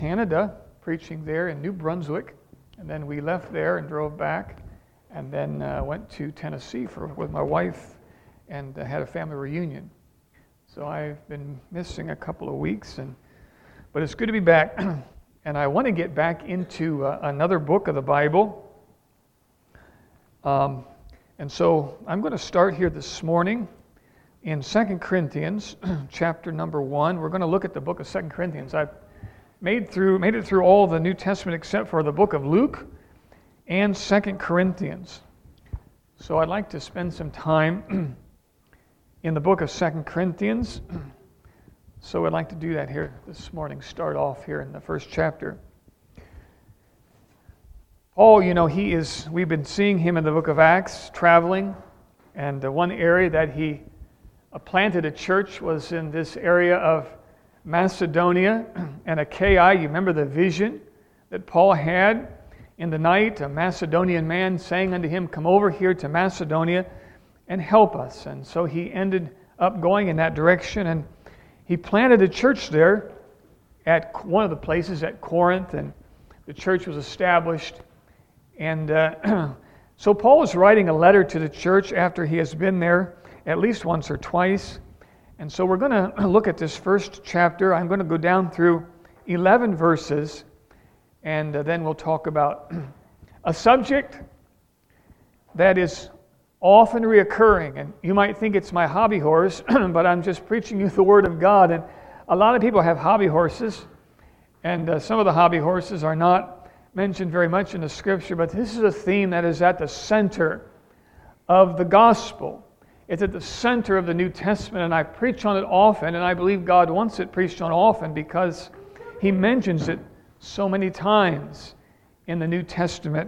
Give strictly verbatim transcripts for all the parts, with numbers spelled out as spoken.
Canada, preaching there in New Brunswick, and then we left there and drove back, and then uh, went to Tennessee for with my wife, and uh, had a family reunion. So I've been missing a couple of weeks, and but it's good to be back. And I want to get back into uh, another book of the Bible. Um, and so I'm going to start here this morning in Second Corinthians, chapter number one. We're going to look at the book of Second Corinthians. I've made through made it through all the New Testament except for the book of Luke and Second Corinthians. So I'd like to spend some time in the book of Second Corinthians. So I'd like to do that here this morning, start off here in the first chapter. Paul, you know, he is, we've been seeing him in the book of Acts, traveling, and the one area that he planted a church was in this area of Macedonia and Achaia. You remember the vision that Paul had in the night, a Macedonian man saying unto him, "Come over here to Macedonia and help us." And so he ended up going in that direction, and he planted a church there at one of the places at Corinth, and the church was established. And uh, so Paul is writing a letter to the church after he has been there at least once or twice. And so we're going to look at this first chapter. I'm going to go down through eleven verses, and uh, then we'll talk about a subject that is often reoccurring. And you might think it's my hobby horse, but I'm just preaching you the Word of God. And a lot of people have hobby horses, and uh, some of the hobby horses are not mentioned very much in the Scripture, but this is a theme that is at the center of the gospel. It's at the center of the New Testament, and I preach on it often, and I believe God wants it preached on often because He mentions it so many times in the New Testament.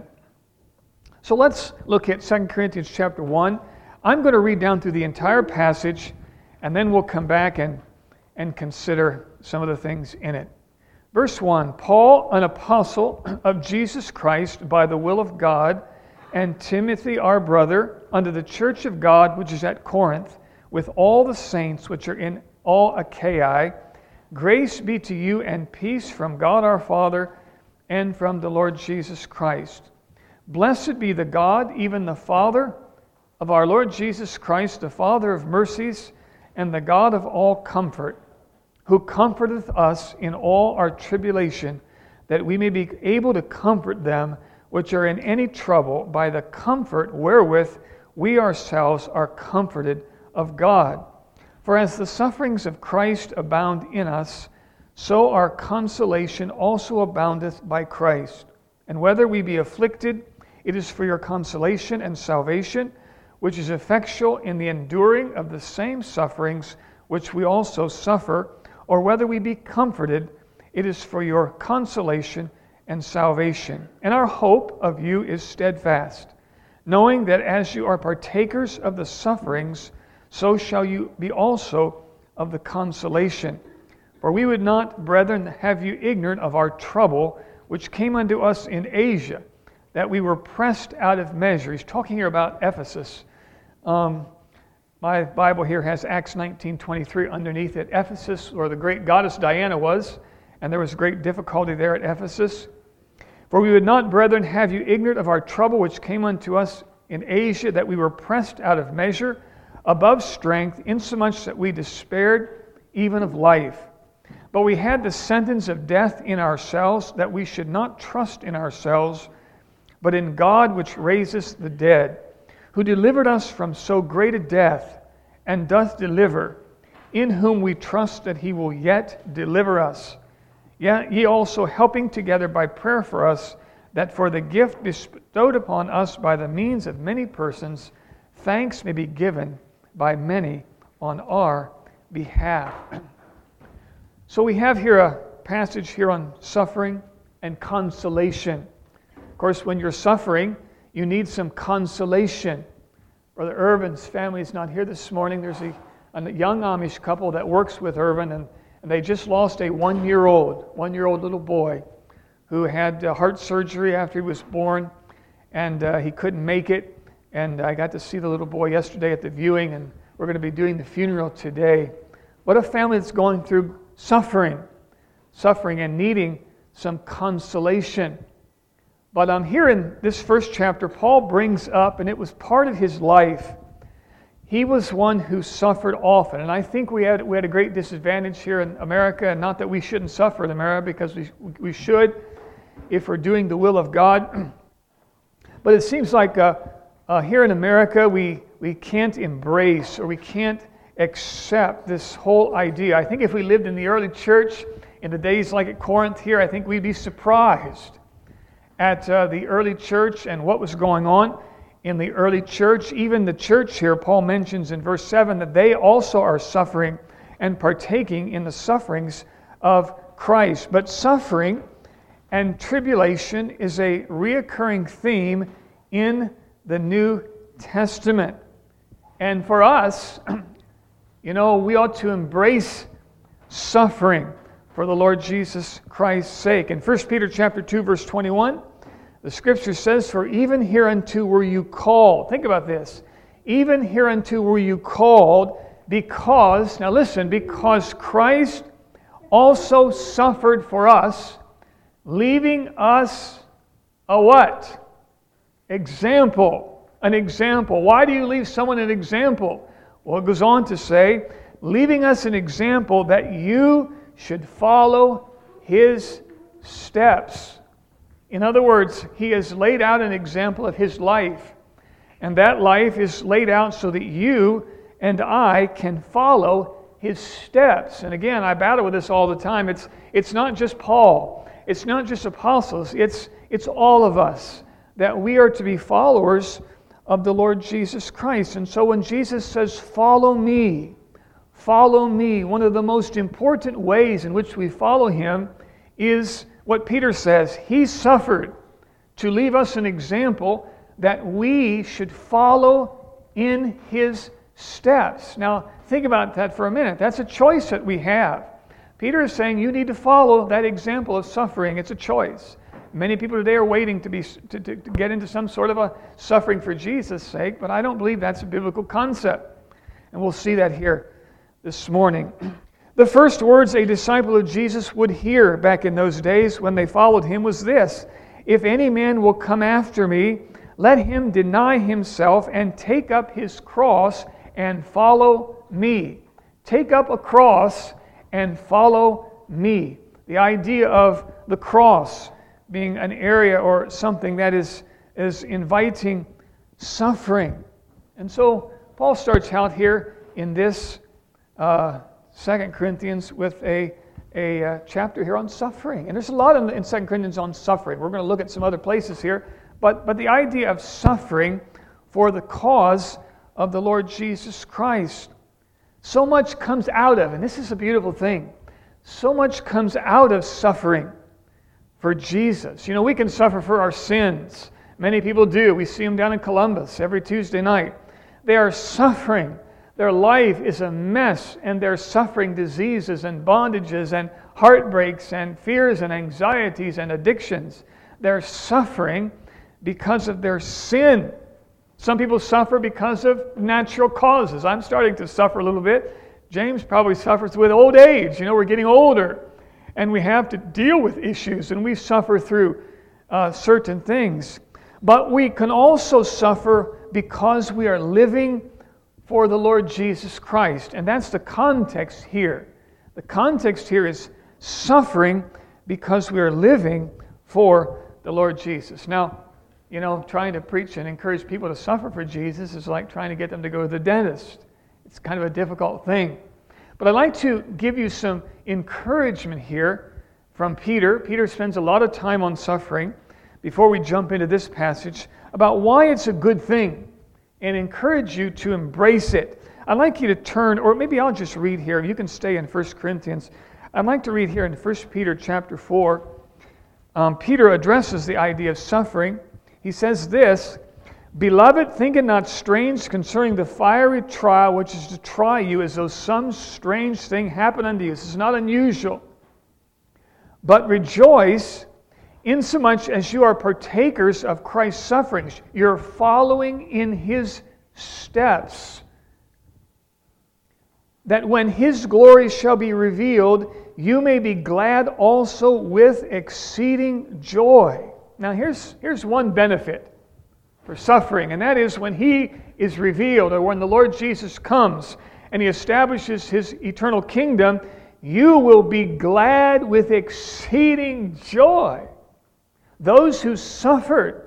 So let's look at Second Corinthians chapter one. I'm going to read down through the entire passage, and then we'll come back and, and consider some of the things in it. Verse one, Paul, an apostle of Jesus Christ by the will of God, and Timothy our brother, unto the church of God which is at Corinth, with all the saints which are in all Achaia, grace be to you and peace from God our Father and from the Lord Jesus Christ. Blessed be the God, even the Father of our Lord Jesus Christ, the Father of mercies, and the God of all comfort, who comforteth us in all our tribulation, that we may be able to comfort them which are in any trouble by the comfort wherewith we ourselves are comforted of God. For as the sufferings of Christ abound in us, so our consolation also aboundeth by Christ. And whether we be afflicted, it is for your consolation and salvation, which is effectual in the enduring of the same sufferings which we also suffer, or whether we be comforted, it is for your consolation and salvation. And our hope of you is steadfast, knowing that as you are partakers of the sufferings, so shall you be also of the consolation. For we would not, brethren, have you ignorant of our trouble, which came unto us in Asia, that we were pressed out of measure. He's talking here about Ephesus. Um, my Bible here has Acts nineteen twenty-three underneath it. Ephesus, where the great goddess Diana was, and there was great difficulty there at Ephesus. For we would not, brethren, have you ignorant of our trouble which came unto us in Asia, that we were pressed out of measure, above strength, insomuch that we despaired even of life. But we had the sentence of death in ourselves, that we should not trust in ourselves, but in God which raiseth the dead, who delivered us from so great a death, and doth deliver, in whom we trust that He will yet deliver us. Yet ye also helping together by prayer for us, that for the gift bestowed upon us by the means of many persons, thanks may be given by many on our behalf. So we have here a passage here on suffering and consolation. Of course, when you're suffering, you need some consolation. Brother Irvin's family is not here this morning. There's a, a young Amish couple that works with Irvin, and, and they just lost a one-year-old, one-year-old little boy who had uh, heart surgery after he was born, and uh, he couldn't make it. And I got to see the little boy yesterday at the viewing, and we're going to be doing the funeral today. What a family that's going through suffering, suffering and needing some consolation. But um, here in this first chapter, Paul brings up, and it was part of his life, he was one who suffered often. And I think we had we had a great disadvantage here in America, and not that we shouldn't suffer in America, because we, we should if we're doing the will of God. But it seems like uh, uh, here in America, we, we can't embrace or we can't accept this whole idea. I think if we lived in the early church, in the days like at Corinth here, I think we'd be surprised at uh, the early church and what was going on in the early church. Even the church here, Paul mentions in verse seven that they also are suffering and partaking in the sufferings of Christ. But suffering and tribulation is a reoccurring theme in the New Testament. And for us, you know, we ought to embrace suffering for the Lord Jesus Christ's sake. In First Peter chapter two, verse twenty-one, the Scripture says, "For even hereunto were you called." Think about this. Even hereunto were you called, because, now listen, because Christ also suffered for us, leaving us a what? Example. An example. Why do you leave someone an example? Well, it goes on to say, leaving us an example that you should follow His steps. In other words, He has laid out an example of His life. And that life is laid out so that you and I can follow His steps. And again, I battle with this all the time. It's, it's not just Paul. It's not just apostles. It's, it's all of us, that we are to be followers of the Lord Jesus Christ. And so when Jesus says, "Follow me," follow me, one of the most important ways in which we follow Him is what Peter says. He suffered to leave us an example that we should follow in His steps. Now, think about that for a minute. That's a choice that we have. Peter is saying you need to follow that example of suffering. It's a choice. Many people today are waiting to be to, to, to get into some sort of a suffering for Jesus' sake, but I don't believe that's a biblical concept. And we'll see that here this morning. The first words a disciple of Jesus would hear back in those days when they followed Him was this: "If any man will come after me, let him deny himself and take up his cross and follow me." Take up a cross and follow me. The idea of the cross being an area or something that is, is inviting suffering. And so Paul starts out here in this uh, Second Corinthians with a, a uh, chapter here on suffering. And there's a lot in, in Second Corinthians on suffering. We're going to look at some other places here. But, but the idea of suffering for the cause of the Lord Jesus Christ. So much comes out of, and this is a beautiful thing, so much comes out of suffering for Jesus. You know, we can suffer for our sins. Many people do. We see them down in Columbus every Tuesday night. They are suffering. Their life is a mess, and they're suffering diseases and bondages and heartbreaks and fears and anxieties and addictions. They're suffering because of their sin. Some people suffer because of natural causes. I'm starting to suffer a little bit. James probably suffers with old age. You know, we're getting older, and we have to deal with issues, and we suffer through uh, certain things. But we can also suffer because we are living for the Lord Jesus Christ. And that's the context here. The context here is suffering because we are living for the Lord Jesus. Now, you know, trying to preach and encourage people to suffer for Jesus is like trying to get them to go to the dentist. It's kind of a difficult thing. But I'd like to give you some encouragement here from Peter. Peter spends a lot of time on suffering before we jump into this passage about why it's a good thing, and encourage you to embrace it. I'd like you to turn, or maybe I'll just read here. You can stay in First Corinthians. I'd like to read here in First Peter chapter four. Um, Peter addresses the idea of suffering. He says this: "Beloved, think it not strange concerning the fiery trial which is to try you, as though some strange thing happened unto you." This is not unusual. "But rejoice, insomuch as you are partakers of Christ's sufferings." You're following in His steps. "That when His glory shall be revealed, you may be glad also with exceeding joy. Now here's, here's one benefit for suffering, and that is when He is revealed, or when the Lord Jesus comes and He establishes His eternal kingdom, you will be glad with exceeding joy. Those who suffered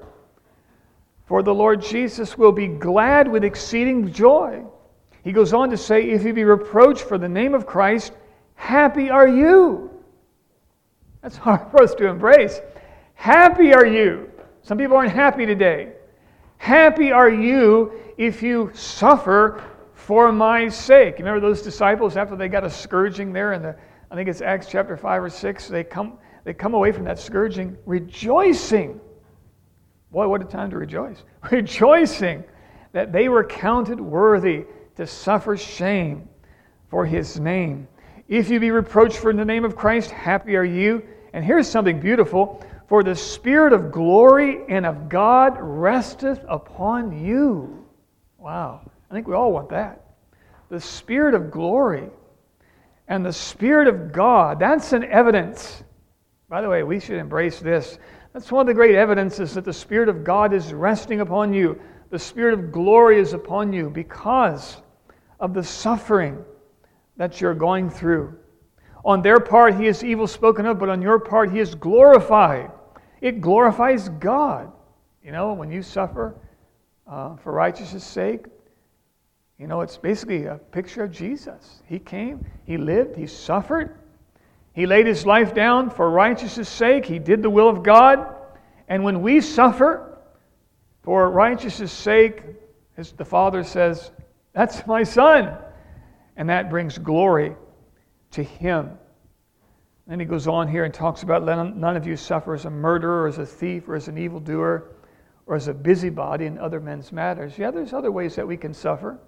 for the Lord Jesus will be glad with exceeding joy. He goes on to say, if you be reproached for the name of Christ, happy are you. That's hard for us to embrace. Happy are you. Some people aren't happy today. Happy are you if you suffer for my sake. You remember those disciples after they got a scourging there in the, I think it's Acts chapter five or six, they come, they come away from that scourging rejoicing. Boy, what a time to rejoice. Rejoicing that they were counted worthy to suffer shame for His name. If you be reproached for the name of Christ, happy are you. And here's something beautiful. For the Spirit of glory and of God resteth upon you. Wow. I think we all want that. The Spirit of glory and the Spirit of God. That's an evidence. By the way, we should embrace this. That's one of the great evidences that the Spirit of God is resting upon you. The Spirit of glory is upon you because of the suffering that you're going through. On their part, He is evil spoken of, but on your part, He is glorified. It glorifies God. You know, when you suffer uh, for righteousness' sake, you know, it's basically a picture of Jesus. He came, He lived, He suffered. He laid His life down for righteousness' sake. He did the will of God. And when we suffer for righteousness' sake, as the Father says, that's my Son. And that brings glory to Him. Then He goes on here and talks about let none of you suffer as a murderer, or as a thief, or as an evildoer, or as a busybody in other men's matters. Yeah, there's other ways that we can suffer.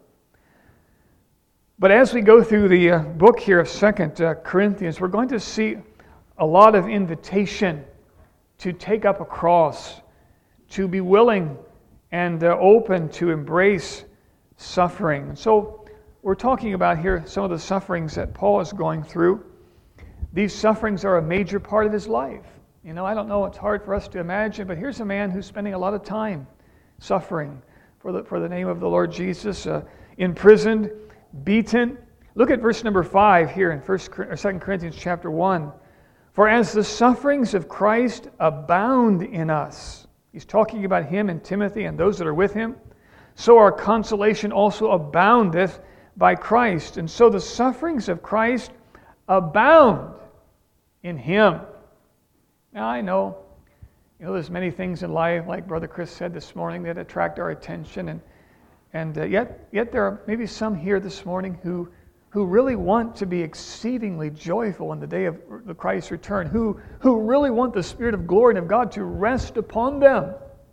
But as we go through the uh, book here of Second uh, Corinthians, we're going to see a lot of invitation to take up a cross, to be willing and uh, open to embrace suffering. And so we're talking about here some of the sufferings that Paul is going through. These sufferings are a major part of his life. You know, I don't know, it's hard for us to imagine, but here's a man who's spending a lot of time suffering for the, for the name of the Lord Jesus, uh, imprisoned, beaten. Look at verse number five here in First or Second Corinthians chapter one. For as the sufferings of Christ abound in us, he's talking about him and Timothy and those that are with him, so our consolation also aboundeth by Christ. And so the sufferings of Christ abound in Him. Now I know, you know, there's many things in life, like Brother Chris said this morning, that attract our attention, and and uh, yet yet there are maybe some here this morning who who really want to be exceedingly joyful in the day of the Christ's return, who who really want the Spirit of glory and of God to rest upon them,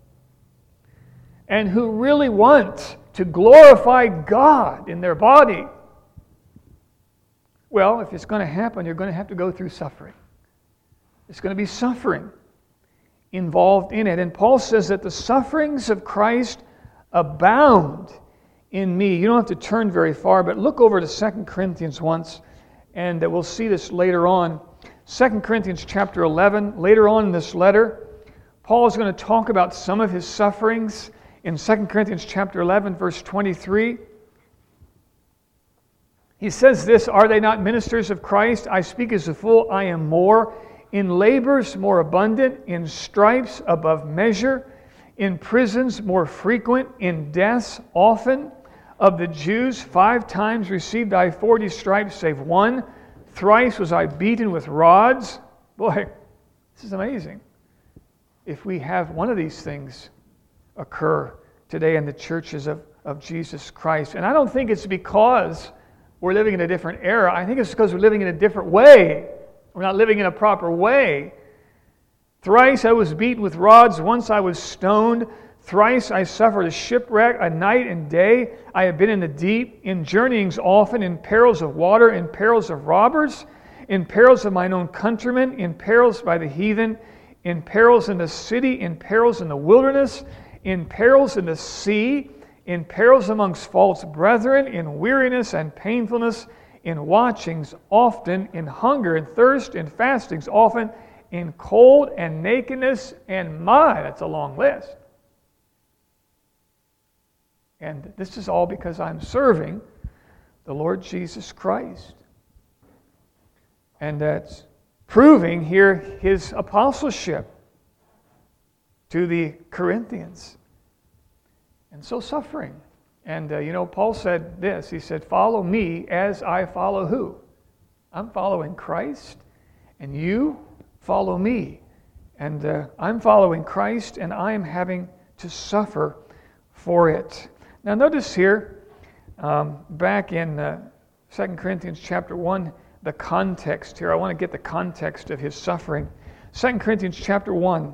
and who really want to glorify God in their body. Well, if it's going to happen, you're going to have to go through suffering. There's going to be suffering involved in it. And Paul says that the sufferings of Christ abound in me. You don't have to turn very far, but look over to Second Corinthians once, and we'll see this later on. Second Corinthians chapter eleven, later on in this letter, Paul is going to talk about some of his sufferings. In Second Corinthians chapter eleven, verse twenty-three, he says this, are they not ministers of Christ? I speak as a fool, I am more. In labors more abundant, in stripes above measure, in prisons more frequent, in deaths often. Of the Jews, five times received I forty stripes, save one. Thrice was I beaten with rods. Boy, this is amazing. If we have one of these things occur today in the churches of, of Jesus Christ. And I don't think it's because we're living in a different era. I think it's because we're living in a different way. We're not living in a proper way. Thrice I was beaten with rods. Once I was stoned. Thrice I suffered a shipwreck. A night and day I have been in the deep, in journeyings often, in perils of water, in perils of robbers, in perils of mine own countrymen, in perils by the heathen, in perils in the city, in perils in the wilderness, in perils in the sea, in perils amongst false brethren, in weariness and painfulness, in watchings often, in hunger and thirst, in fastings often, in cold and nakedness, and my, that's a long list. And this is all because I'm serving the Lord Jesus Christ. And that's proving here his apostleship to the Corinthians. And so suffering. And uh, you know, Paul said this, he said, follow me as I follow who? I'm following Christ, and you follow me. And uh, I'm following Christ, and I'm having to suffer for it. Now notice here, um, back in uh, Second Corinthians chapter one, the context here. I want to get the context of his suffering. Second Corinthians chapter one,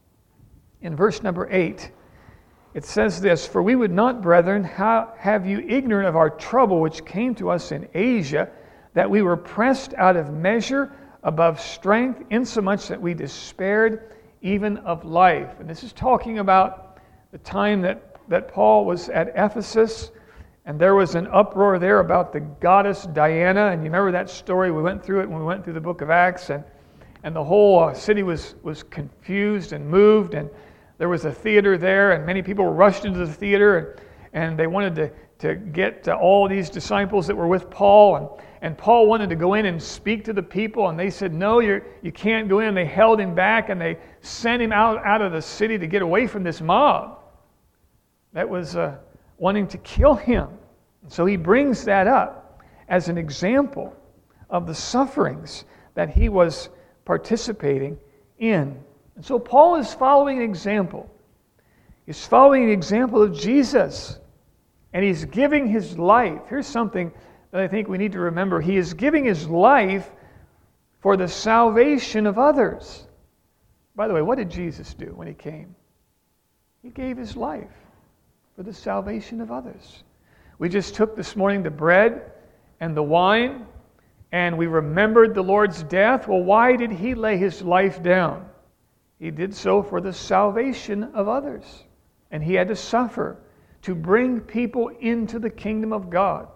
in verse number eight, it says this, for we would not, brethren, ha- have you ignorant of our trouble which came to us in Asia, that we were pressed out of measure above strength, insomuch that we despaired even of life. And this is talking about the time that, that Paul was at Ephesus, and there was an uproar there about the goddess Diana. And you remember that story? We went through it when we went through the book of Acts, and, and the whole uh, city was, was confused and moved, and there was a theater there, and many people were rushed into the theater, and, and they wanted to, to get uh, all these disciples that were with Paul, and, and Paul wanted to go in and speak to the people, and they said, no, you're, you can't go in. They held him back, and they sent him out, out of the city to get away from this mob that was uh, wanting to kill him. And so he brings that up as an example of the sufferings that he was participating in. And so Paul is following an example. He's following an example of Jesus. And he's giving his life. Here's something that I think we need to remember. He is giving his life for the salvation of others. By the way, what did Jesus do when he came? He gave his life for the salvation of others. We just took this morning the bread and the wine, and we remembered the Lord's death. Well, why did he lay his life down? He did so for the salvation of others. And he had to suffer to bring people into the kingdom of God.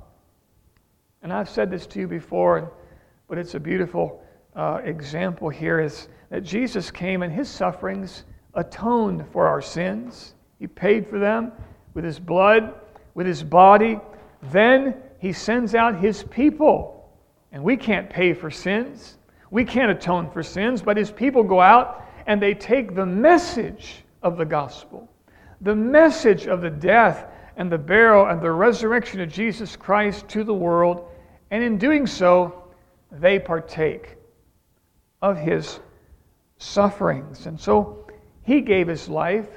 And I've said this to you before, but it's a beautiful uh, example here, is that Jesus came and his sufferings atoned for our sins. He paid for them with his blood, with his body. Then he sends out his people. And we can't pay for sins. We can't atone for sins, but his people go out and they take the message of the gospel, the message of the death and the burial and the resurrection of Jesus Christ to the world. And in doing so, they partake of his sufferings. And so he gave his life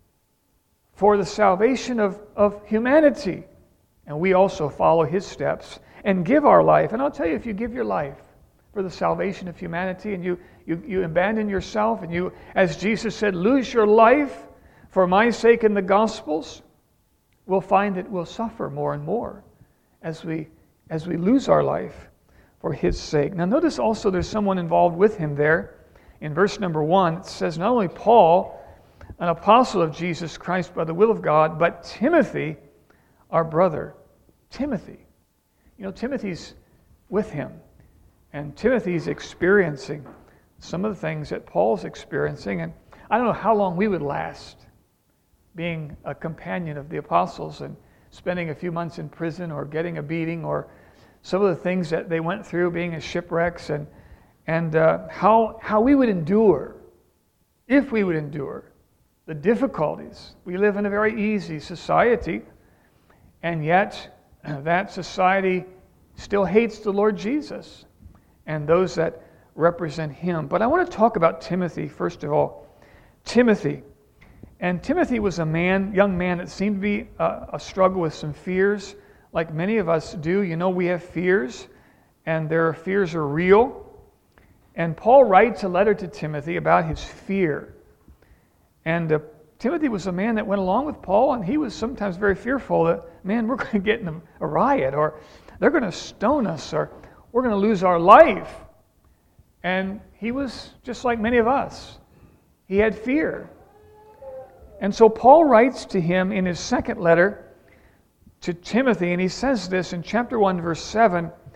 for the salvation of, of humanity. And we also follow his steps and give our life. And I'll tell you, if you give your life for the salvation of humanity, and you, you, you abandon yourself, and you, as Jesus said, lose your life for my sake in the Gospels, we'll find that we'll suffer more and more as we, as we lose our life for his sake. Now notice also there's someone involved with him there. In verse number one, it says, not only Paul, an apostle of Jesus Christ by the will of God, but Timothy, our brother. Timothy. You know, Timothy's with him. And Timothy's experiencing some of the things that Paul's experiencing. And I don't know how long we would last being a companion of the apostles and spending a few months in prison or getting a beating or some of the things that they went through, being in shipwrecks, and, and uh, how, how we would endure, if we would endure, the difficulties. We live in a very easy society, and yet that society still hates the Lord Jesus and those that represent him. But I want to talk about Timothy, first of all. Timothy. And Timothy was a man, young man, that seemed to be a, a struggle with some fears, like many of us do. You know, we have fears, and their fears are real. And Paul writes a letter to Timothy about his fear. And uh, Timothy was a man that went along with Paul, and he was sometimes very fearful that, man, we're going to get in a, a riot, or they're going to stone us, or we're going to lose our life. And he was just like many of us. He had fear. And so Paul writes to him in his second letter to Timothy, and he says this in chapter one, verse seven.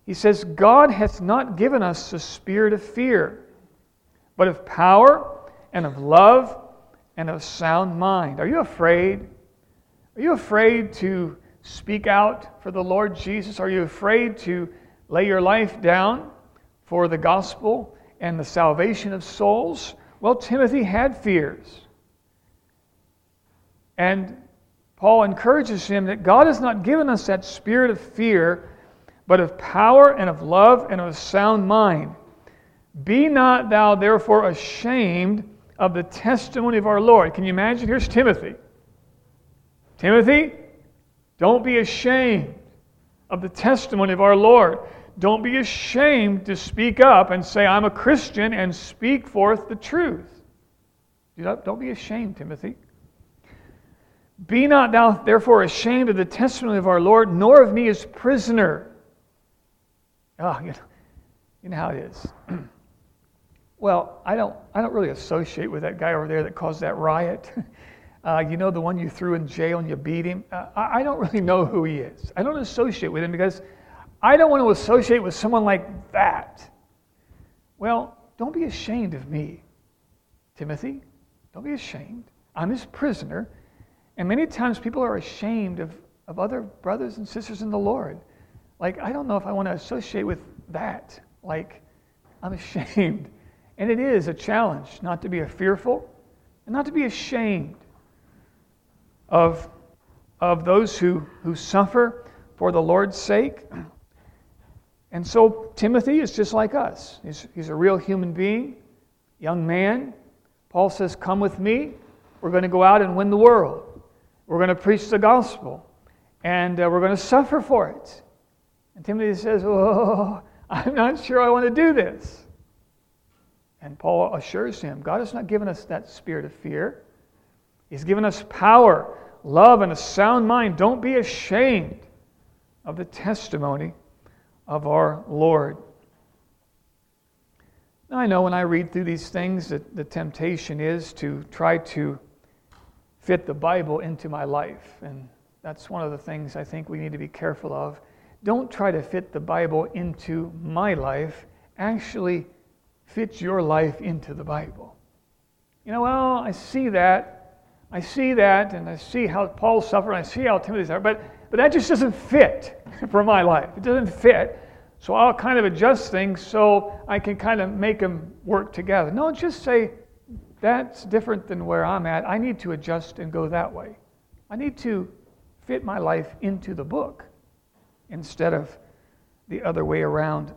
He says, God hath not given us a spirit of fear, but of power and of love and of sound mind. Are you afraid? Are you afraid to speak out for the Lord Jesus? Are you afraid to lay your life down for the gospel and the salvation of souls? Well, Timothy had fears. And Paul encourages him that God has not given us that spirit of fear, but of power and of love and of a sound mind. Be not thou therefore ashamed of the testimony of our Lord. Can you imagine? Here's Timothy. Timothy, don't be ashamed of the testimony of our Lord. Don't be ashamed to speak up and say, I'm a Christian, and speak forth the truth. Don't be ashamed, Timothy. Be not thou therefore ashamed of the testimony of our Lord, nor of me as prisoner. Oh, you know, you know how it is. Well, I don't I don't really associate with that guy over there that caused that riot. Uh, you know, the one you threw in jail and you beat him? Uh, I, I don't really know who he is. I don't associate with him because I don't want to associate with someone like that. Well, don't be ashamed of me, Timothy. Don't be ashamed. I'm his prisoner. And many times people are ashamed of, of other brothers and sisters in the Lord. Like, I don't know if I want to associate with that. Like, I'm ashamed. And it is a challenge not to be fearful and not to be ashamed of, of those who, who suffer for the Lord's sake. And so Timothy is just like us. He's, he's a real human being, young man. Paul says, come with me. We're going to go out and win the world. We're going to preach the gospel. And uh, we're going to suffer for it. And Timothy says, oh, I'm not sure I want to do this. And Paul assures him, God has not given us that spirit of fear. He's given us power, love, and a sound mind. Don't be ashamed of the testimony of our Lord. Now, I know when I read through these things that the temptation is to try to fit the Bible into my life. And that's one of the things I think we need to be careful of. Don't try to fit the Bible into my life. Actually, fit your life into the Bible. You know, well, I see that. I see that, and I see how Paul suffered, and I see how Timothy suffered, but, but that just doesn't fit for my life. It doesn't fit. So I'll kind of adjust things so I can kind of make them work together. No, just say, that's different than where I'm at. I need to adjust and go that way. I need to fit my life into the book instead of the other way around.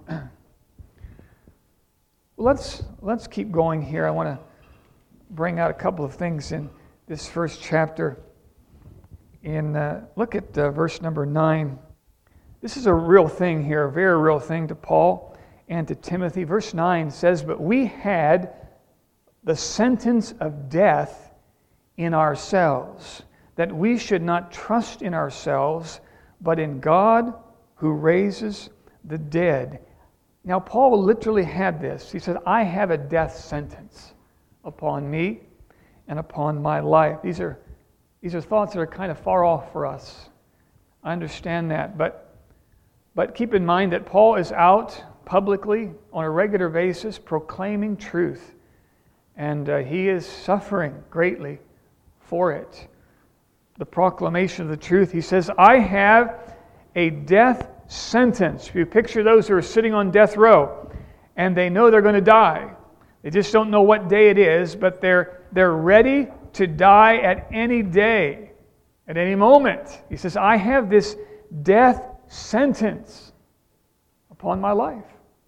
Let's let's keep going here. I want to bring out a couple of things in this first chapter. In uh, look at uh, verse number nine. This is a real thing here, a very real thing to Paul and to Timothy. Verse nine says, "But we had the sentence of death in ourselves, that we should not trust in ourselves, but in God who raises the dead." Now, Paul literally had this. He said, I have a death sentence upon me and upon my life. These are, these are thoughts that are kind of far off for us. I understand that. But, but keep in mind that Paul is out publicly on a regular basis proclaiming truth. And uh, he is suffering greatly for it. The proclamation of the truth. He says, I have a death sentence. If you picture those who are sitting on death row and they know they're going to die. They just don't know what day it is, but they're they're ready to die at any day, at any moment. He says, I have this death sentence upon my life.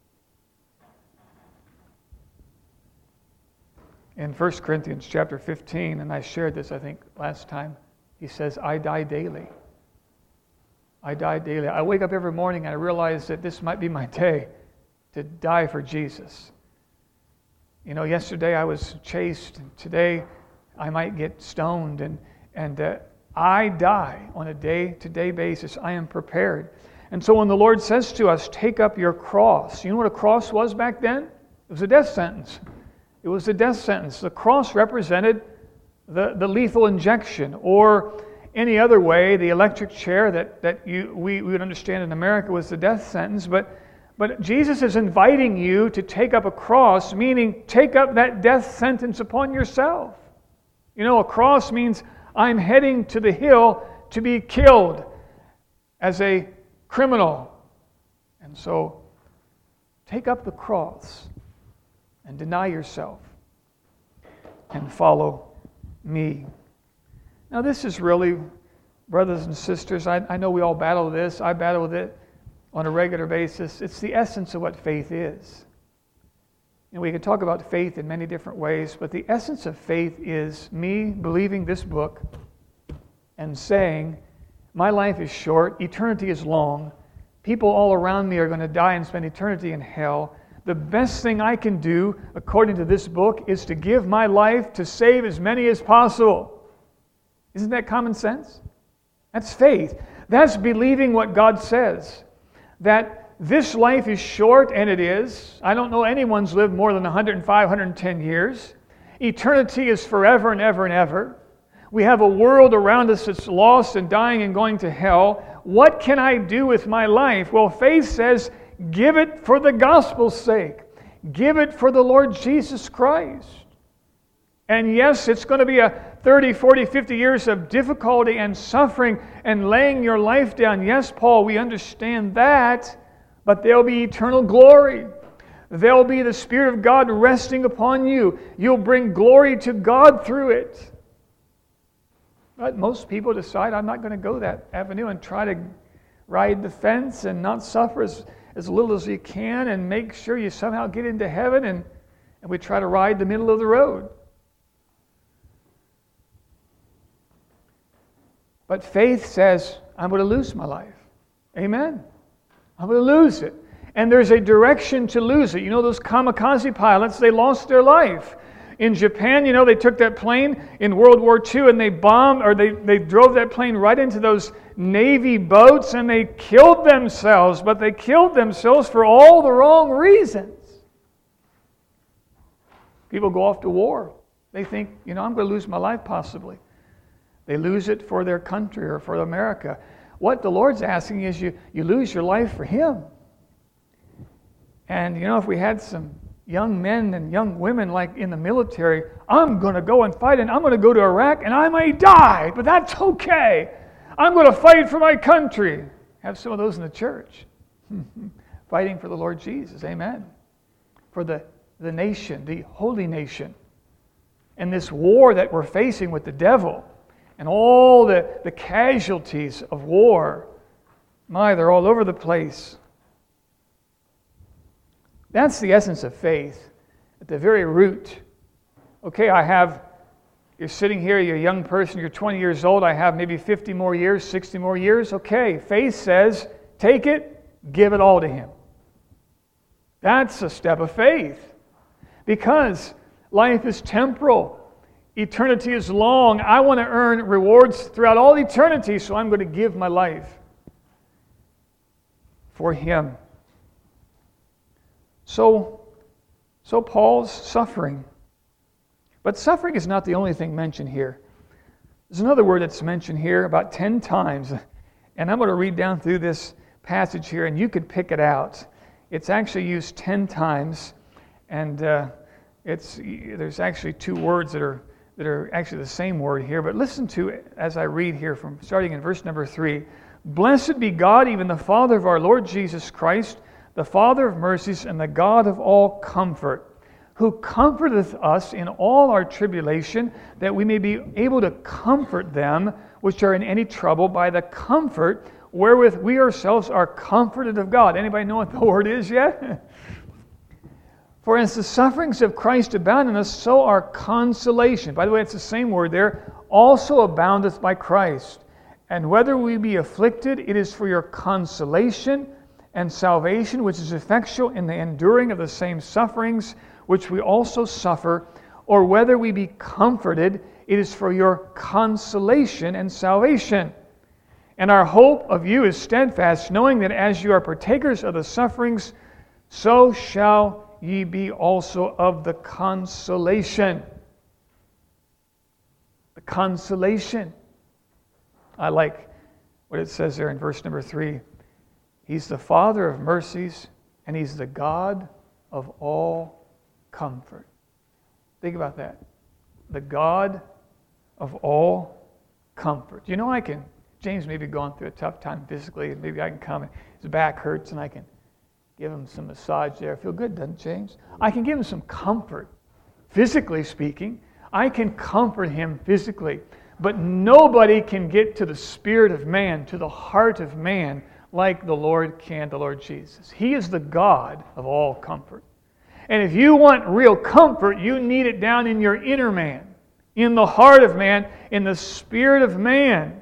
In First Corinthians chapter fifteen, and I shared this I think last time, he says, I die daily. I die daily. I wake up every morning and I realize that this might be my day to die for Jesus. You know, yesterday I was chased. And today I might get stoned. And, and uh, I die on a day-to-day basis. I am prepared. And so when the Lord says to us, take up your cross. You know what a cross was back then? It was a death sentence. It was a death sentence. The cross represented the, the lethal injection, or any other way, the electric chair that, that you we, we would understand in America was the death sentence, but But Jesus is inviting you to take up a cross, meaning take up that death sentence upon yourself. You know, a cross means I'm heading to the hill to be killed as a criminal. And so, take up the cross and deny yourself and follow me. Now, this is really, brothers and sisters, I, I know we all battle this. I battle with it on a regular basis. It's the essence of what faith is. And we can talk about faith in many different ways, but the essence of faith is me believing this book and saying, my life is short, eternity is long, people all around me are going to die and spend eternity in hell. The best thing I can do, according to this book, is to give my life to save as many as possible. Isn't that common sense? That's faith. That's believing what God says. That this life is short, and it is. I don't know anyone's lived more than one hundred five, one hundred ten years. Eternity is forever and ever and ever. We have a world around us that's lost and dying and going to hell. What can I do with my life? Well, faith says, give it for the gospel's sake. Give it for the Lord Jesus Christ. And yes, it's going to be a thirty, forty, fifty years of difficulty and suffering and laying your life down. Yes, Paul, we understand that, but there'll be eternal glory. There'll be the Spirit of God resting upon you. You'll bring glory to God through it. But most people decide, I'm not going to go that avenue and try to ride the fence and not suffer as, as little as you can and make sure you somehow get into heaven, and, and we try to ride the middle of the road. But faith says, I'm going to lose my life. Amen. I'm going to lose it. And there's a direction to lose it. You know, those kamikaze pilots, they lost their life. In Japan, you know, they took that plane in World War Two and they bombed, or they, they drove that plane right into those Navy boats and they killed themselves. But they killed themselves for all the wrong reasons. People go off to war. They think, you know, I'm going to lose my life possibly. They lose it for their country or for America. What the Lord's asking is you, you lose your life for Him. And, you know, if we had some young men and young women like in the military, I'm going to go and fight and I'm going to go to Iraq and I may die, but that's okay. I'm going to fight for my country. Have some of those in the church. Fighting for the Lord Jesus. Amen. For the, the nation, the holy nation. And this war that we're facing with the devil. And all the, the casualties of war, my, they're all over the place. That's the essence of faith, at the very root. Okay, I have, you're sitting here, you're a young person, you're twenty years old, I have maybe fifty more years, sixty more years. Okay, faith says, take it, give it all to Him. That's a step of faith. Because life is temporal. Eternity is long. I want to earn rewards throughout all eternity, so I'm going to give my life for Him. So, so Paul's suffering. But suffering is not the only thing mentioned here. There's another word that's mentioned here about ten times. And I'm going to read down through this passage here, and you could pick it out. It's actually used ten times. And uh, it's there's actually two words that are that are actually the same word here. But listen to it as I read here from starting in verse number three. Blessed be God, even the Father of our Lord Jesus Christ, the Father of mercies and the God of all comfort, who comforteth us in all our tribulation, that we may be able to comfort them which are in any trouble by the comfort wherewith we ourselves are comforted of God. Anybody know what the word is yet? For as the sufferings of Christ abound in us, so our consolation, by the way, it's the same word there, also aboundeth by Christ. And whether we be afflicted, it is for your consolation and salvation, which is effectual in the enduring of the same sufferings, which we also suffer, or whether we be comforted, it is for your consolation and salvation. And our hope of you is steadfast, knowing that as you are partakers of the sufferings, so shall ye be also of the consolation. The consolation. I like what it says there in verse number three. He's the Father of mercies And He's the God of all comfort. Think about that. The God of all comfort. You know, I can, James may be going through a tough time physically, and maybe I can come and his back hurts and I can give him some massage there. Feel good, doesn't it, James? I can give him some comfort. Physically speaking, I can comfort him physically. But nobody can get to the spirit of man, to the heart of man, like the Lord can, the Lord Jesus. He is the God of all comfort. And if you want real comfort, you need it down in your inner man, in the heart of man, in the spirit of man.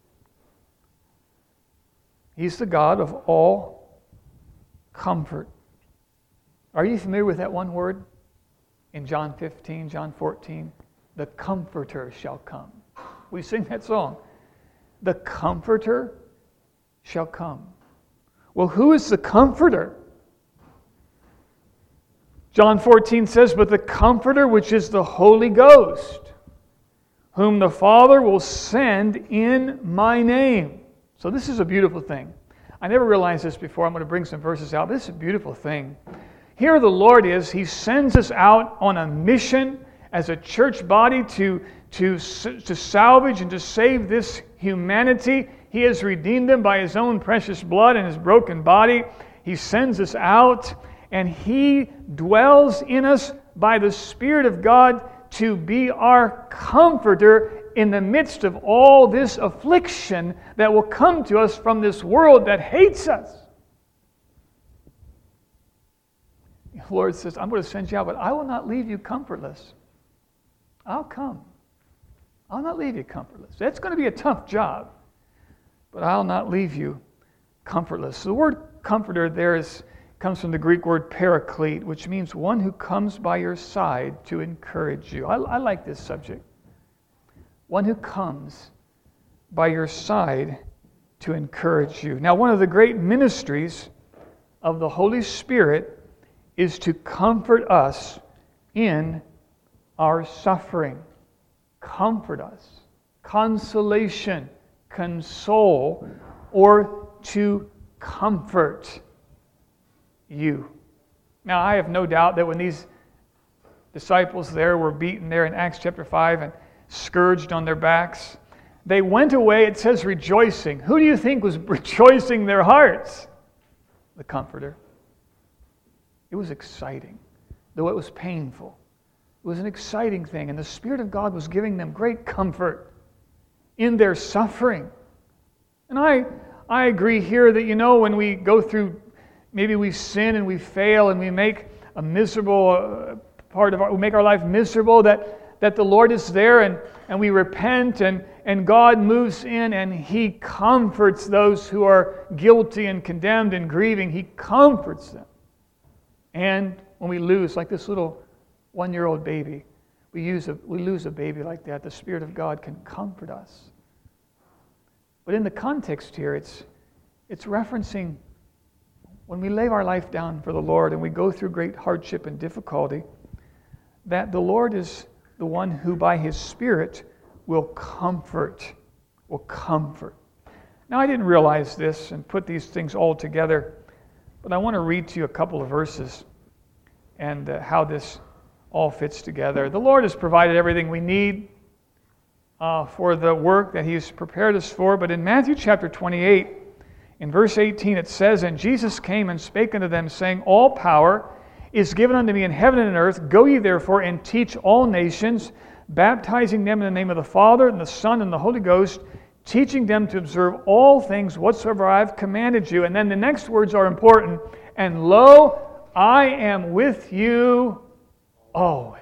He's the God of all comfort. Are you familiar with that one word? In John fifteen, John fourteen, the Comforter shall come. We sing that song. The Comforter shall come. Well, who is the Comforter? John fourteen says, but the Comforter, which is the Holy Ghost, whom the Father will send in my name. So this is a beautiful thing. I never realized this before. I'm going to bring some verses out. But this is a beautiful thing. Here the Lord is. He sends us out on a mission as a church body to, to, to salvage and to save this humanity. He has redeemed them by His own precious blood and His broken body. He sends us out, and He dwells in us by the Spirit of God to be our comforter in the midst of all this affliction that will come to us from this world that hates us. The Lord says, I'm going to send you out, but I will not leave you comfortless. I'll come. I'll not leave you comfortless. That's going to be a tough job, but I'll not leave you comfortless. So the word comforter there is comes from the Greek word paraclete, which means one who comes by your side to encourage you. I, I like this subject. One who comes by your side to encourage you. Now, one of the great ministries of the Holy Spirit is to comfort us in our suffering. Comfort us. Consolation, console, or to comfort you. Now, I have no doubt that when these disciples there were beaten there in Acts chapter five and scourged on their backs, they went away, it says, rejoicing. Who do you think was rejoicing their hearts? The Comforter. It was exciting, though it was painful. It was an exciting thing, and the Spirit of God was giving them great comfort in their suffering. And I, I agree here that, you know, when we go through, maybe we sin and we fail and we make a miserable uh, part of our, we make our life miserable, that, that the Lord is there and, and we repent and, and God moves in and He comforts those who are guilty and condemned and grieving. He comforts them. And when we lose, like this little one-year-old baby, we, use a, we lose a baby like that, the Spirit of God can comfort us. But in the context here, it's, it's referencing when we lay our life down for the Lord and we go through great hardship and difficulty, that the Lord is the one who by His Spirit will comfort, will comfort. Now, I didn't realize this and put these things all together, but I want to read to you a couple of verses and uh, how this all fits together. The Lord has provided everything we need uh, for the work that He has prepared us for, but in Matthew chapter twenty-eight, in verse eighteen, it says, and Jesus came and spake unto them, saying, all power is given unto me in heaven and in earth. Go ye therefore and teach all nations, baptizing them in the name of the Father and the Son and the Holy Ghost, teaching them to observe all things whatsoever I have commanded you. And then the next words are important. And lo, I am with you always.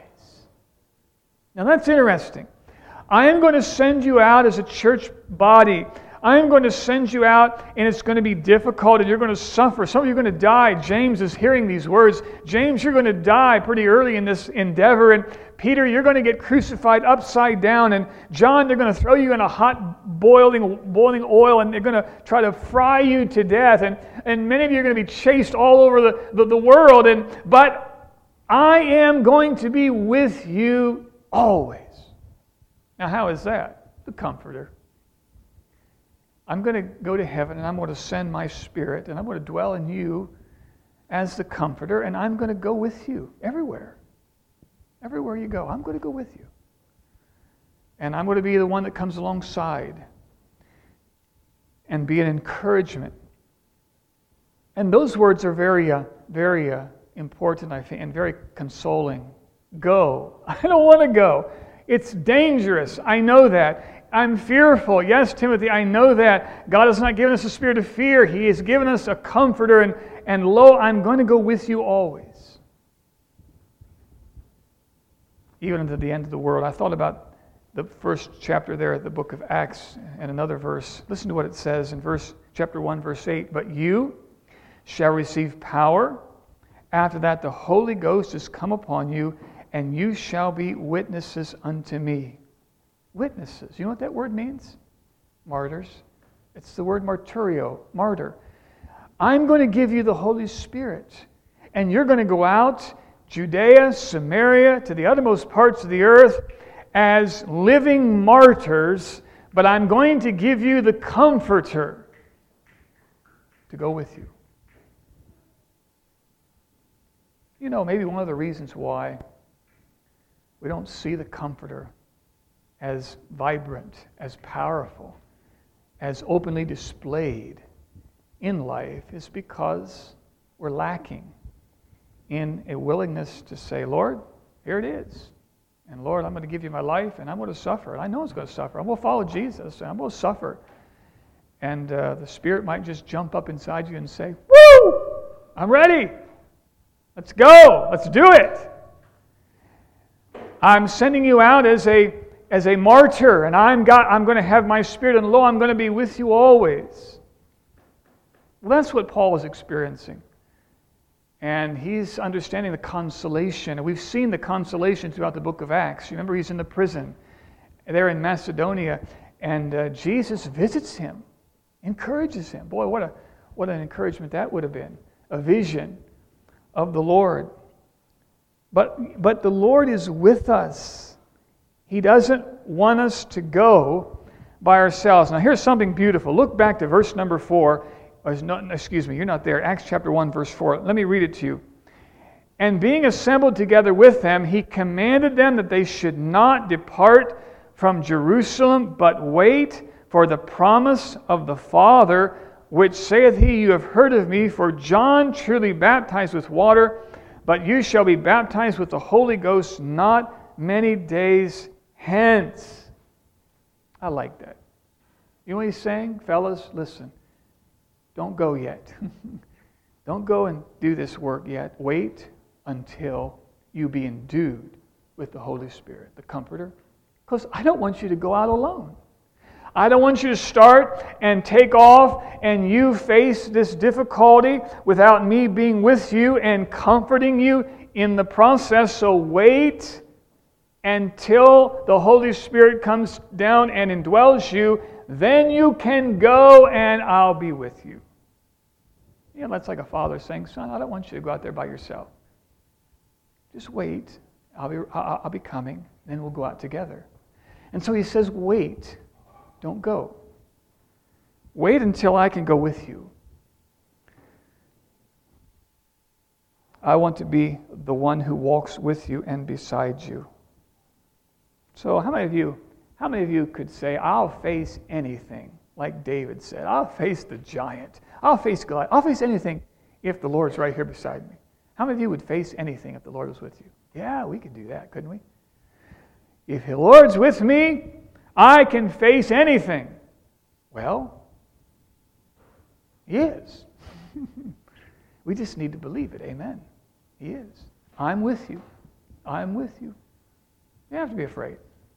Now that's interesting. I am going to send you out as a church body. I am going to send you out, and it's going to be difficult, and you're going to suffer. Some of you are going to die. James is hearing these words. James, you're going to die pretty early in this endeavor. And Peter, you're going to get crucified upside down. And John, they're going to throw you in a hot boiling boiling oil, and they're going to try to fry you to death. And, and many of you are going to be chased all over the, the, the world. And but I am going to be with you always. Now, how is that? The Comforter. I'm going to go to heaven and I'm going to send my Spirit and I'm going to dwell in you as the Comforter, and I'm going to go with you everywhere. Everywhere you go, I'm going to go with you. And I'm going to be the one that comes alongside and be an encouragement. And those words are very, uh, very uh, important, I think, and very consoling. Go. I don't want to go. It's dangerous. I know that. I'm fearful. Yes, Timothy, I know that. God has not given us a spirit of fear. He has given us a comforter, and, and lo, I'm going to go with you always. Even unto the end of the world. I thought about the first chapter there at the book of Acts and another verse. Listen to what it says in verse chapter one, verse eight. But you shall receive power. After that, the Holy Ghost is come upon you, and you shall be witnesses unto me. Witnesses. You know what that word means? Martyrs. It's the word martyrio, martyr. I'm going to give you the Holy Spirit, and you're going to go out Judea, Samaria, to the uttermost parts of the earth as living martyrs, but I'm going to give you the Comforter to go with you. You know, maybe one of the reasons why we don't see the Comforter as vibrant, as powerful, as openly displayed in life is because we're lacking in a willingness to say, Lord, here it is. And Lord, I'm going to give you my life, and I'm going to suffer. And I know it's going to suffer. I'm going to follow Jesus, and I'm going to suffer. And uh, the Spirit might just jump up inside you and say, woo! I'm ready. Let's go. Let's do it. I'm sending you out as a as a martyr, and I'm got I'm going to have my Spirit, and lo, I'm going to be with you always. Well, that's what Paul was experiencing. And he's understanding the consolation. And we've seen the consolation throughout the book of Acts. You remember he's in the prison there in Macedonia, and uh, Jesus visits him, encourages him. Boy, what a what an encouragement that would have been. A vision of the Lord. But, but the Lord is with us. He doesn't want us to go by ourselves. Now here's something beautiful. Look back to verse number four. Not, excuse me, you're not there. Acts chapter one, verse four. Let me read it to you. And being assembled together with them, he commanded them that they should not depart from Jerusalem, but wait for the promise of the Father, which saith he, you have heard of me, for John truly baptized with water, but you shall be baptized with the Holy Ghost not many days hence. I like that. You know what he's saying? Fellas, listen. Don't go yet. Don't go and do this work yet. Wait until you be endued with the Holy Spirit, the Comforter. Because I don't want you to go out alone. I don't want you to start and take off and you face this difficulty without me being with you and comforting you in the process. So wait until the Holy Spirit comes down and indwells you. Then you can go and I'll be with you. You know, that's like a father saying, son, I don't want you to go out there by yourself. Just wait. I'll be, I'll be coming. Then we'll go out together. And so he says, wait. Don't go. Wait until I can go with you. I want to be the one who walks with you and beside you. So how many of you, how many of you could say, I'll face anything, like David said. I'll face the giant. I'll face Goliath. I'll face anything if the Lord's right here beside me. How many of you would face anything if the Lord was with you? Yeah, we could do that, couldn't we? If the Lord's with me, I can face anything. Well, He is. We just need to believe it. Amen. He is. I'm with you. I'm with you. You don't have to be afraid.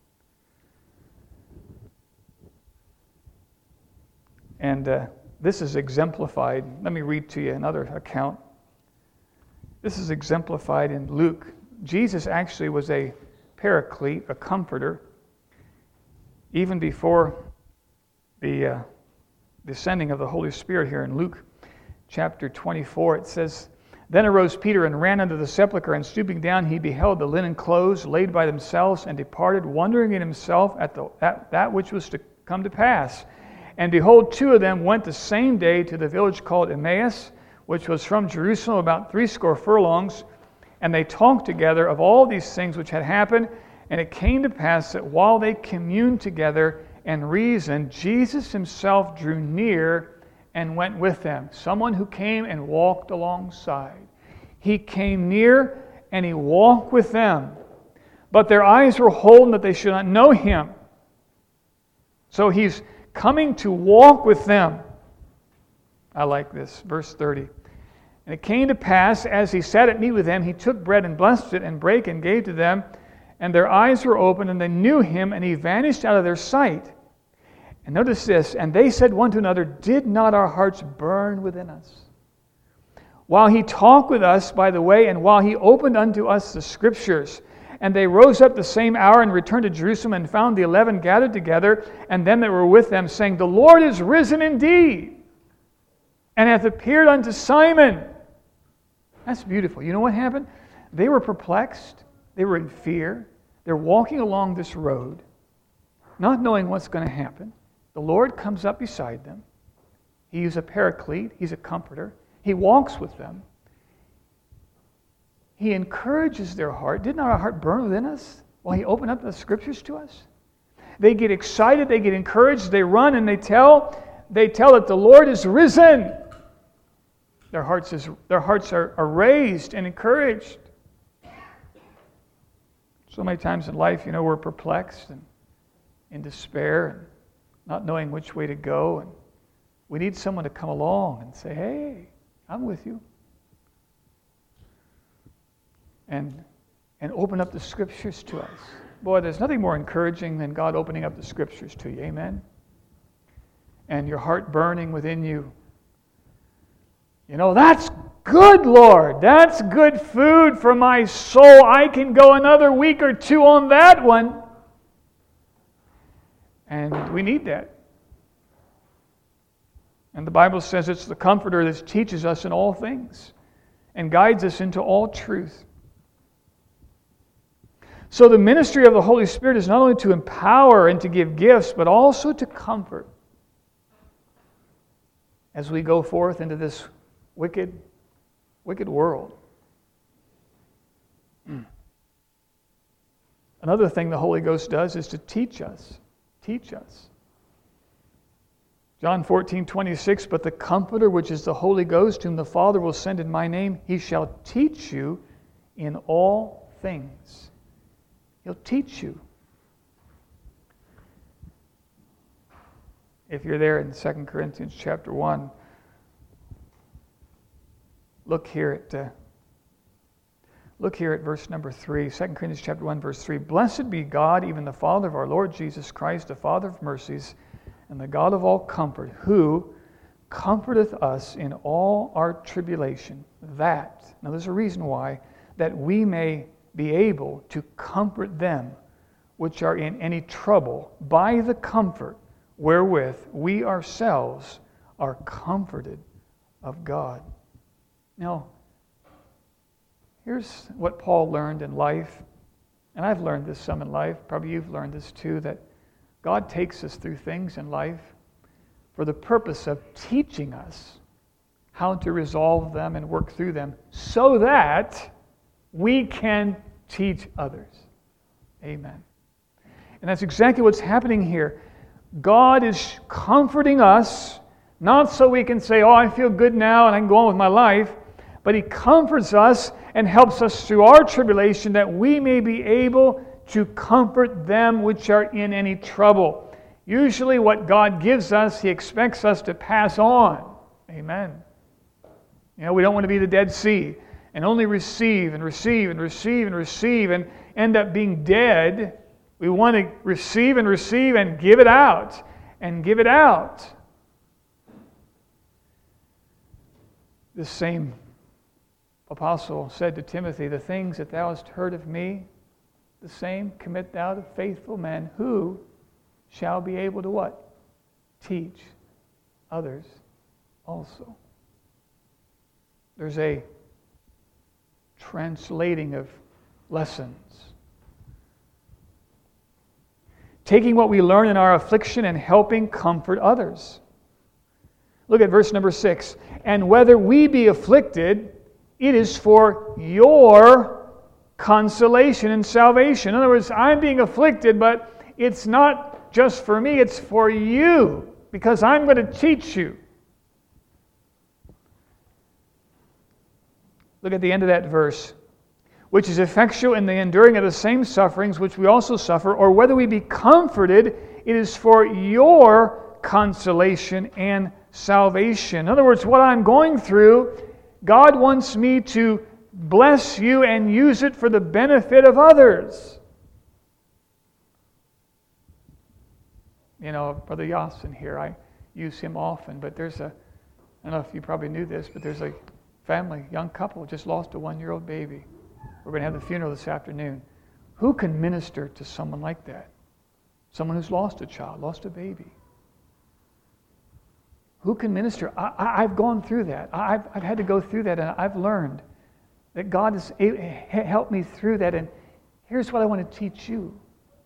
And uh, this is exemplified. Let me read to you another account. This is exemplified in Luke. Jesus actually was a paraclete, a comforter, even before the uh, descending of the Holy Spirit here in Luke chapter twenty-four. It says, Then arose Peter and ran unto the sepulchre, and stooping down he beheld the linen clothes laid by themselves, and departed, wondering in himself at, the, at that which was to come to pass. And behold, two of them went the same day to the village called Emmaus, which was from Jerusalem about threescore furlongs. And they talked together of all these things which had happened. And it came to pass that while they communed together and reasoned, Jesus himself drew near and went with them. Someone who came and walked alongside. He came near and he walked with them. But their eyes were holden that they should not know him. So he's coming to walk with them. I like this. Verse thirty. And it came to pass, as he sat at meat with them, he took bread and blessed it and brake and gave to them. And their eyes were opened, and they knew him, and he vanished out of their sight. And notice this, and they said one to another, did not our hearts burn within us? While he talked with us by the way, and while he opened unto us the Scriptures. And they rose up the same hour and returned to Jerusalem, and found the eleven gathered together, and them that were with them, saying, the Lord is risen indeed, and hath appeared unto Simon. That's beautiful. You know what happened? They were perplexed. They were in fear. They're walking along this road, not knowing what's going to happen. The Lord comes up beside them. He's a paraclete. He's a comforter. He walks with them. He encourages their heart. Did not our heart burn within us while he opened up the Scriptures to us? They get excited. They get encouraged. They run and they tell. They tell that the Lord is risen. Their hearts, is, their hearts are, are raised and encouraged. So many times in life, you know, we're perplexed and in despair and not knowing which way to go. And we need someone to come along and say, hey, I'm with you. And, and open up the Scriptures to us. Boy, there's nothing more encouraging than God opening up the Scriptures to you. Amen? And your heart burning within you. You know, that's good, Lord. That's good food for my soul. I can go another week or two on that one. And we need that. And the Bible says it's the Comforter that teaches us in all things and guides us into all truth. So the ministry of the Holy Spirit is not only to empower and to give gifts, but also to comfort as we go forth into this wicked, wicked world. Another thing the Holy Ghost does is to teach us. Teach us. John fourteen twenty-six, but the Comforter, which is the Holy Ghost, whom the Father will send in my name, he shall teach you in all things. He'll teach you. If you're there in Second Corinthians chapter one, look here at uh, look here at verse number three. Second Corinthians chapter one, verse three. Blessed be God, even the Father of our Lord Jesus Christ, the Father of mercies, and the God of all comfort, who comforteth us in all our tribulation, that, now there's a reason why, that we may be able to comfort them which are in any trouble by the comfort wherewith we ourselves are comforted of God. Now, here's what Paul learned in life, and I've learned this some in life, probably you've learned this too, that God takes us through things in life for the purpose of teaching us how to resolve them and work through them so that we can teach others. Amen. And that's exactly what's happening here. God is comforting us, not so we can say, oh, I feel good now and I can go on with my life, but He comforts us and helps us through our tribulation that we may be able to comfort them which are in any trouble. Usually what God gives us, He expects us to pass on. Amen. You know, we don't want to be the Dead Sea and only receive and receive and receive and receive and end up being dead. We want to receive and receive and give it out and give it out. This same apostle said to Timothy, the things that thou hast heard of me, the same commit thou to faithful men who shall be able to what? Teach others also. There's a translating of lessons. Taking what we learn in our affliction and helping comfort others. Look at verse number six. And whether we be afflicted, it is for your consolation and salvation. In other words, I'm being afflicted, but it's not just for me, it's for you, because I'm going to teach you. Look at the end of that verse. Which is effectual in the enduring of the same sufferings which we also suffer, or whether we be comforted, it is for your consolation and salvation. In other words, what I'm going through, God wants me to bless you and use it for the benefit of others. You know, Brother Yassin here, I use him often, but there's a, I don't know if you probably knew this, but there's a family, young couple, just lost a one-year-old baby. We're going to have the funeral this afternoon. Who can minister to someone like that? Someone who's lost a child, lost a baby. Who can minister? I, I, I've gone through that. I've, I've had to go through that, and I've learned that God has helped me through that, and here's what I want to teach you.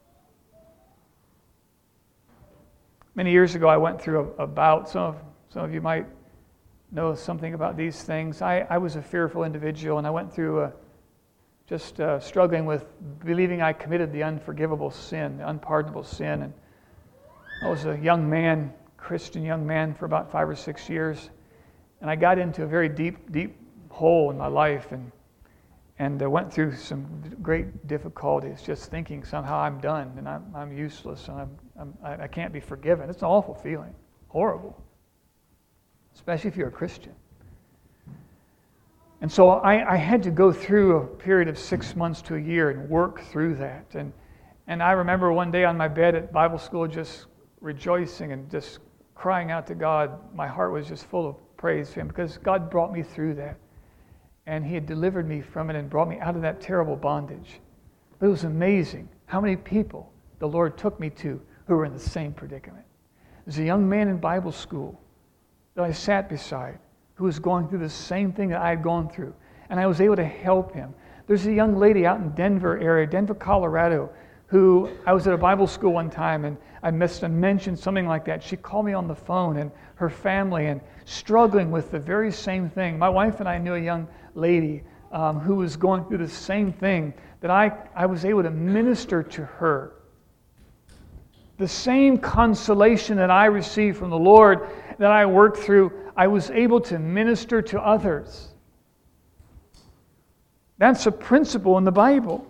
Many years ago, I went through a, a bout. Some of, some of you might know something about these things. I, I was a fearful individual, and I went through a just uh, struggling with believing I committed the unforgivable sin, the unpardonable sin. And I was a young man, Christian young man, for about five or six years. And I got into a very deep, deep hole in my life and and uh, went through some great difficulties, just thinking somehow I'm done and I'm, I'm useless and I'm, I'm, I, I can't be forgiven. It's an awful feeling, horrible, especially if you're a Christian. And so I, I had to go through a period of six months to a year and work through that. And and I remember one day on my bed at Bible school just rejoicing and just crying out to God. My heart was just full of praise to Him because God brought me through that. And He had delivered me from it and brought me out of that terrible bondage. But it was amazing how many people the Lord took me to who were in the same predicament. There's a young man in Bible school that I sat beside who was going through the same thing that I had gone through. And I was able to help him. There's a young lady out in Denver area, Denver, Colorado, who I was at a Bible school one time and I missed and mentioned something like that. She called me on the phone and her family and struggling with the very same thing. My wife and I knew a young lady um, who was going through the same thing that I, I was able to minister to her. The same consolation that I received from the Lord that I worked through, I was able to minister to others. That's a principle in the Bible.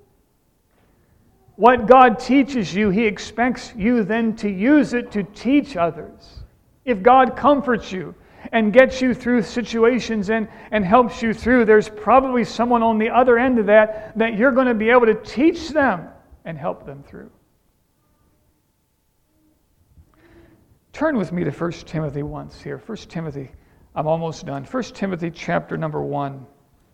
What God teaches you, He expects you then to use it to teach others. If God comforts you and gets you through situations and, and helps you through, there's probably someone on the other end of that that you're going to be able to teach them and help them through. Turn with me to First Timothy once here. First Timothy, I'm almost done. First Timothy chapter number one.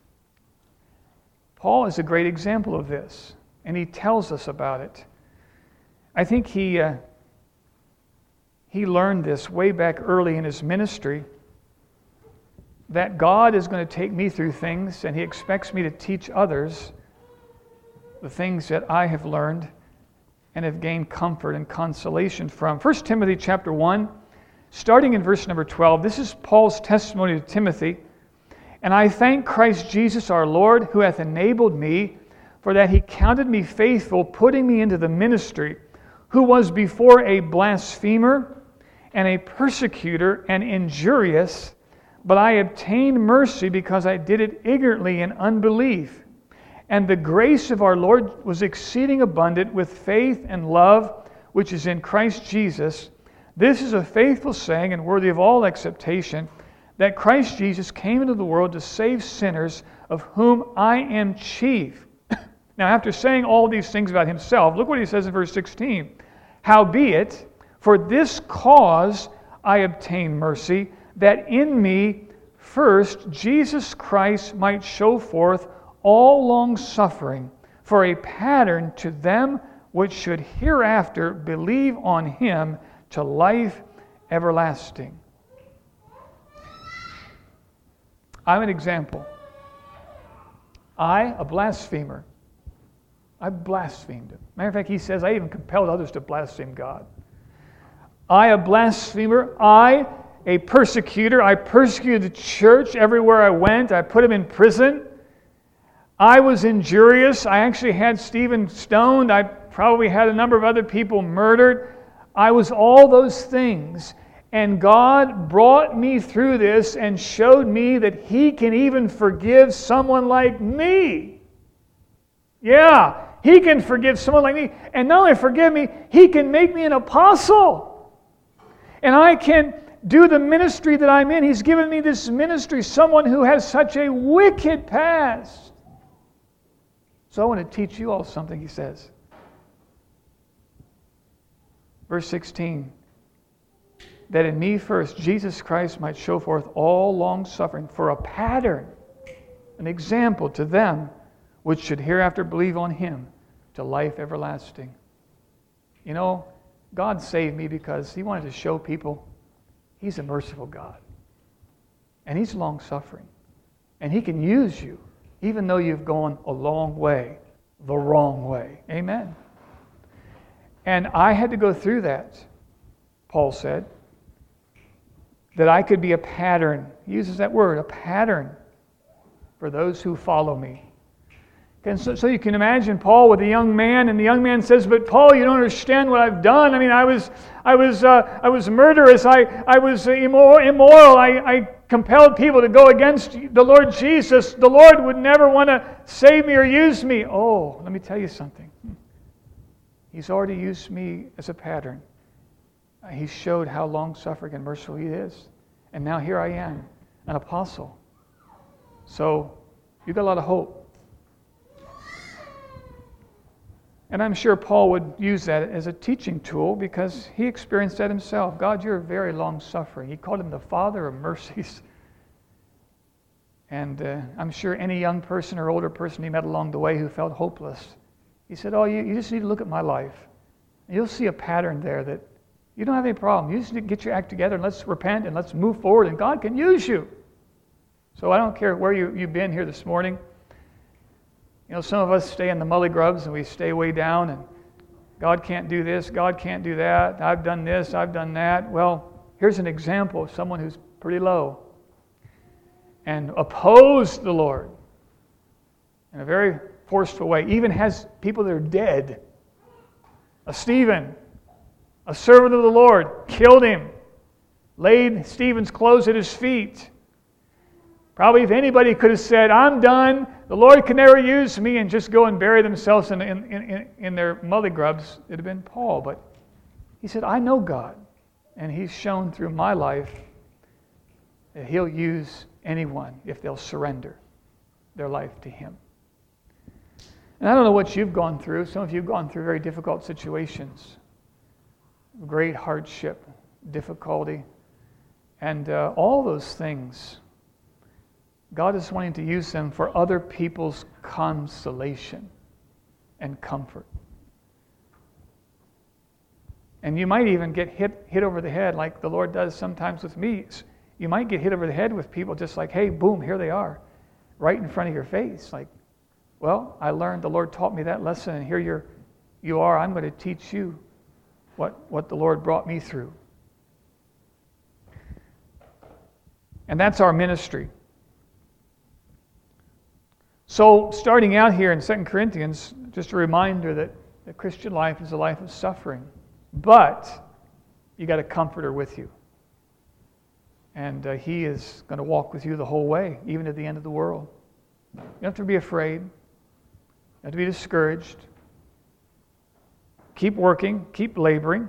Paul is a great example of this, and he tells us about it. I think he, uh, he learned this way back early in his ministry, that God is going to take me through things, and He expects me to teach others the things that I have learned and have gained comfort and consolation from. First Timothy chapter one, starting in verse number twelve, this is Paul's testimony to Timothy. And I thank Christ Jesus our Lord, who hath enabled me, for that He counted me faithful, putting me into the ministry, who was before a blasphemer and a persecutor and injurious, but I obtained mercy because I did it ignorantly in unbelief. And the grace of our Lord was exceeding abundant with faith and love, which is in Christ Jesus. This is a faithful saying and worthy of all acceptation, that Christ Jesus came into the world to save sinners, of whom I am chief. Now, after saying all these things about Himself, look what He says in verse sixteen. Howbeit, for this cause I obtained mercy, that in me first Jesus Christ might show forth all long suffering, for a pattern to them which should hereafter believe on Him to life everlasting. I'm an example. I, a blasphemer, I blasphemed Him. Matter of fact, he says, I even compelled others to blaspheme God. I, a blasphemer, I a persecutor. I persecuted the church everywhere I went. I put him in prison. I was injurious. I actually had Stephen stoned. I probably had a number of other people murdered. I was all those things. And God brought me through this and showed me that He can even forgive someone like me. Yeah, He can forgive someone like me. And not only forgive me, He can make me an apostle. And I can do the ministry that I'm in. He's given me this ministry, someone who has such a wicked past. So I want to teach you all something, he says. Verse sixteen. That in me first Jesus Christ might show forth all long suffering for a pattern, an example to them which should hereafter believe on Him to life everlasting. You know, God saved me because He wanted to show people He's a merciful God. And He's long suffering. And He can use you even though you've gone a long way, the wrong way. Amen. And I had to go through that, Paul said, that I could be a pattern. He uses that word, a pattern, for those who follow me. And so, so you can imagine Paul with a young man, and the young man says, "But Paul, you don't understand what I've done. I mean, I was, I was, uh, I was murderous. I, I was immoral. immoral. I, I compelled people to go against the Lord Jesus. The Lord would never want to save me or use me." Oh, let me tell you something. He's already used me as a pattern. He showed how long-suffering and merciful He is. And now here I am, an apostle. So, you've got a lot of hope. And I'm sure Paul would use that as a teaching tool because he experienced that himself. God, you're very long-suffering. He called Him the Father of mercies. And uh, I'm sure any young person or older person he met along the way who felt hopeless, he said, oh, you, you just need to look at my life. And you'll see a pattern there that you don't have any problem. You just need to get your act together and let's repent and let's move forward and God can use you. So I don't care where you, you've been here this morning. You know, some of us stay in the mully grubs and we stay way down and God can't do this, God can't do that, I've done this, I've done that. Well, here's an example of someone who's pretty low and opposed the Lord in a very forceful way. Even has people that are dead. A Stephen, a servant of the Lord, killed him, laid Stephen's clothes at his feet. Probably if anybody could have said, I'm done, the Lord can never use me, and just go and bury themselves in, in, in, in their mully grubs, it would have been Paul. But he said, I know God, and He's shown through my life that He'll use anyone if they'll surrender their life to Him. And I don't know what you've gone through. Some of you have gone through very difficult situations. Great hardship, difficulty, and uh, all those things, God is wanting to use them for other people's consolation and comfort. And you might even get hit hit over the head like the Lord does sometimes with me. You might get hit over the head with people just like, hey, boom, here they are, right in front of your face. Like, well, I learned, the Lord taught me that lesson, and here you're, you are, I'm going to teach you What, what the Lord brought me through. And that's our ministry. So, starting out here in Second Corinthians, just a reminder that the Christian life is a life of suffering. But you got a comforter with you. And uh, He is going to walk with you the whole way, even to the end of the world. You don't have to be afraid. You don't have to be discouraged. Keep working, keep laboring,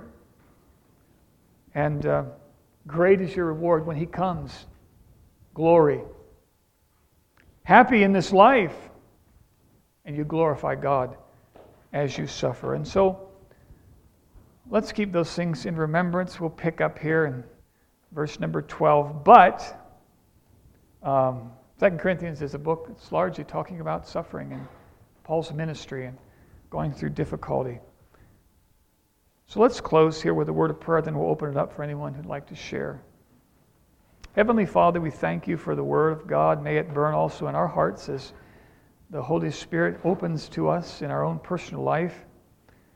and uh, great is your reward when He comes. Glory. Happy in this life, and you glorify God as you suffer. And so, let's keep those things in remembrance. We'll pick up here in verse number twelve. But um, Second Corinthians is a book that's largely talking about suffering and Paul's ministry and going through difficulty. So let's close here with a word of prayer, then we'll open it up for anyone who'd like to share. Heavenly Father, we thank You for the Word of God. May it burn also in our hearts as the Holy Spirit opens to us in our own personal life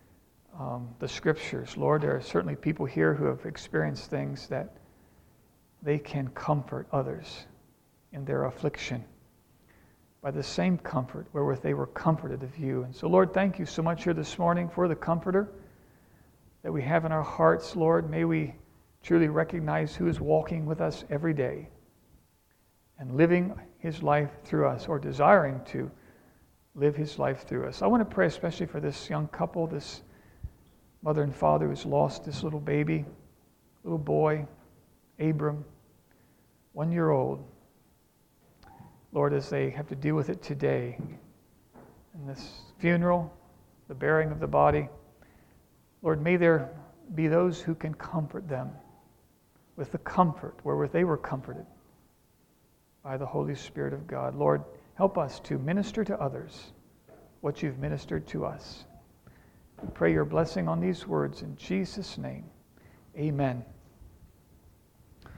um, the Scriptures. Lord, there are certainly people here who have experienced things that they can comfort others in their affliction by the same comfort wherewith they were comforted of you. And so, Lord, thank you so much here this morning for the Comforter that we have in our hearts, Lord. May we truly recognize who is walking with us every day and living his life through us, or desiring to live his life through us. I want to pray especially for this young couple, this mother and father who's lost this little baby, little boy, Abram, one year old. Lord, as they have to deal with it today, in this funeral, the burying of the body, Lord, may there be those who can comfort them with the comfort wherewith they were comforted by the Holy Spirit of God. Lord, help us to minister to others what you've ministered to us. We pray your blessing on these words in Jesus' name. Amen.